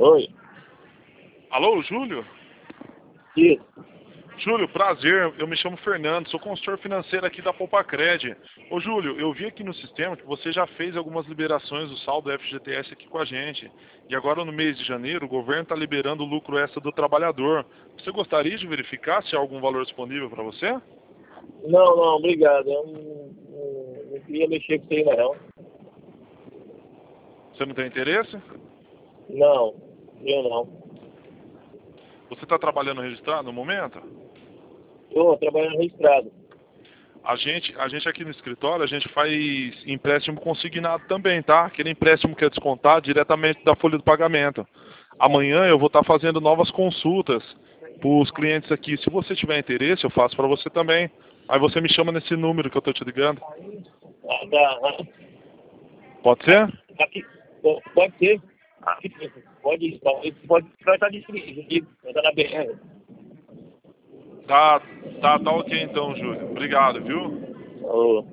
Oi. Alô, Júlio? Isso. Júlio, prazer. Eu me chamo Fernando, sou consultor financeiro aqui da Poupacred. Ô, Júlio, eu vi aqui no sistema que você já fez algumas liberações do saldo FGTS aqui com a gente. E agora, no mês de janeiro, o governo está liberando o lucro extra do trabalhador. Você gostaria de verificar se há algum valor disponível para você? Não, obrigado. Eu não queria mexer com isso aí, não. Você não tem interesse? Não, eu não. Você está trabalhando registrado no momento? Estou trabalhando registrado. A gente aqui no escritório, a gente faz empréstimo consignado também, tá? Aquele empréstimo que é descontado diretamente da folha do pagamento. Amanhã eu vou estar fazendo novas consultas para os clientes aqui. Se você tiver interesse, eu faço para você também. Aí você me chama nesse número que eu estou te ligando. Ah, tá. Pode ser? Aqui, pode ser. Aqui, pode estar disponível aqui. Está na BR. Tá ok então, Júlio. Obrigado, viu? Alô.